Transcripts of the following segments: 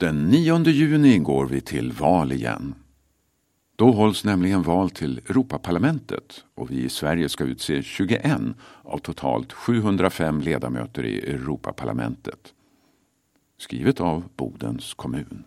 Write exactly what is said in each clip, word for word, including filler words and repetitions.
Den nionde juni går vi till val igen. Då hålls nämligen val till Europaparlamentet och vi i Sverige ska utse tjugoen av totalt sjuhundrafem ledamöter i Europaparlamentet. Skrivet av Bodens kommun.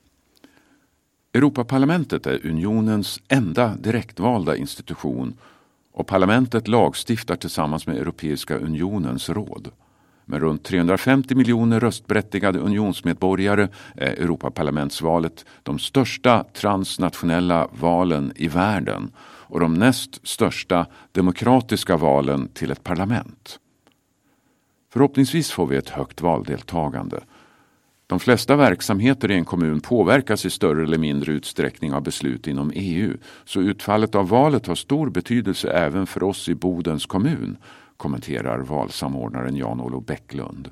Europaparlamentet är unionens enda direktvalda institution och parlamentet lagstiftar tillsammans med Europeiska unionens råd. Med runt trehundrafemtio miljoner röstberättigade unionsmedborgare är Europaparlamentsvalet de största transnationella valen i världen och de näst största demokratiska valen till ett parlament. Förhoppningsvis får vi ett högt valdeltagande. De flesta verksamheter i en kommun påverkas i större eller mindre utsträckning av beslut inom E U, så utfallet av valet har stor betydelse även för oss i Bodens kommun, kommenterar valsamordnaren Jan-Olof Bäcklund.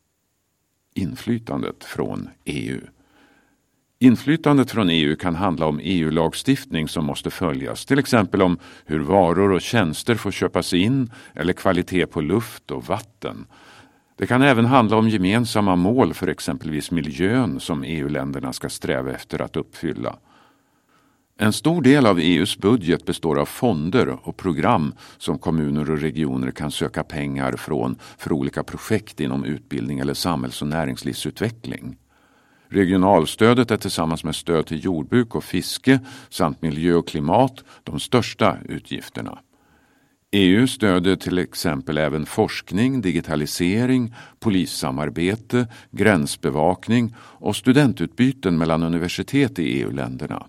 Inflytandet från E U. Inflytandet från E U kan handla om E U-lagstiftning som måste följas, till exempel om hur varor och tjänster får köpas in eller kvalitet på luft och vatten. Det kan även handla om gemensamma mål för exempelvis miljön som E U-länderna ska sträva efter att uppfylla. En stor del av E U:s budget består av fonder och program som kommuner och regioner kan söka pengar från för olika projekt inom utbildning eller samhälls- och näringslivsutveckling. Regionalstödet är tillsammans med stöd till jordbruk och fiske samt miljö och klimat de största utgifterna. E U stöder till exempel även forskning, digitalisering, polissamarbete, gränsbevakning och studentutbyten mellan universitet i E U-länderna.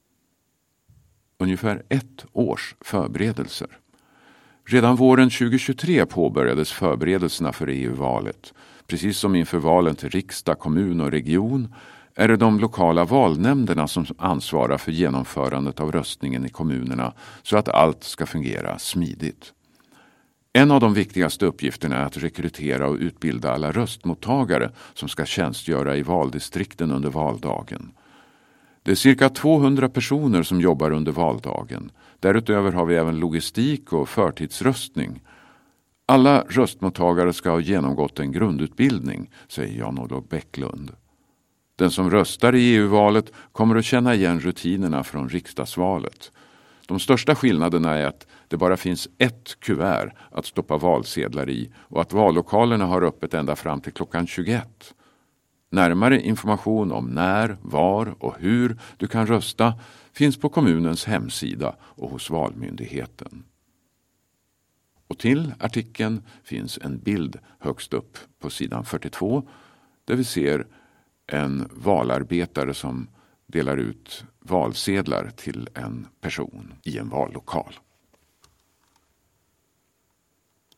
Ungefär ett års förberedelser. Redan våren tjugohundratjugotre påbörjades förberedelserna för E U-valet. Precis som inför valen till riksdag, kommun och region är det de lokala valnämnderna som ansvarar för genomförandet av röstningen i kommunerna så att allt ska fungera smidigt. En av de viktigaste uppgifterna är att rekrytera och utbilda alla röstmottagare som ska tjänstgöra i valdistrikten under valdagen. Det är cirka tvåhundra personer som jobbar under valdagen. Därutöver har vi även logistik och förtidsröstning. Alla röstmottagare ska ha genomgått en grundutbildning, säger Jan-Olof Bäcklund. Den som röstar i E U-valet kommer att känna igen rutinerna från riksdagsvalet. De största skillnaderna är att det bara finns ett kuvert att stoppa valsedlar i och att vallokalerna har öppet ända fram till klockan tjugoett. Närmare information om när, var och hur du kan rösta finns på kommunens hemsida och hos valmyndigheten. Och till artikeln finns en bild högst upp på sidan fyrtiotvå där vi ser en valarbetare som delar ut valsedlar till en person i en vallokal.